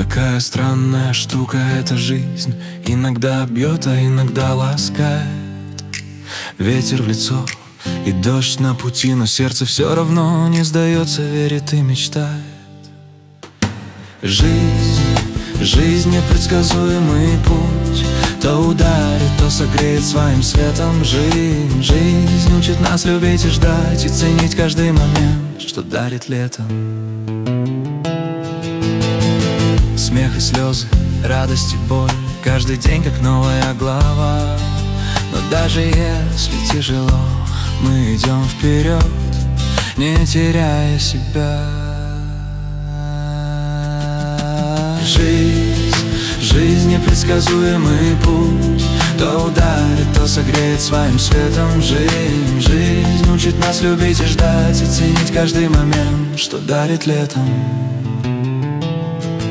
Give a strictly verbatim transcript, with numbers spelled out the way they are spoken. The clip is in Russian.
Какая странная штука эта жизнь. Иногда бьет, а иногда ласкает. Ветер в лицо и дождь на пути, но сердце все равно не сдается, верит и мечтает. Жизнь, жизнь непредсказуемый путь. То ударит, то согреет своим светом. Жизнь, жизнь учит нас любить и ждать, и ценить каждый момент, что дарит летом. Смех и слезы, радость и боль, каждый день как новая глава. Но даже если тяжело, мы идем вперед, не теряя себя. Жизнь, жизнь непредсказуемый путь. То ударит, то согреет своим светом. Жизнь, жизнь учит нас любить и ждать, и ценить каждый момент, что дарит летом.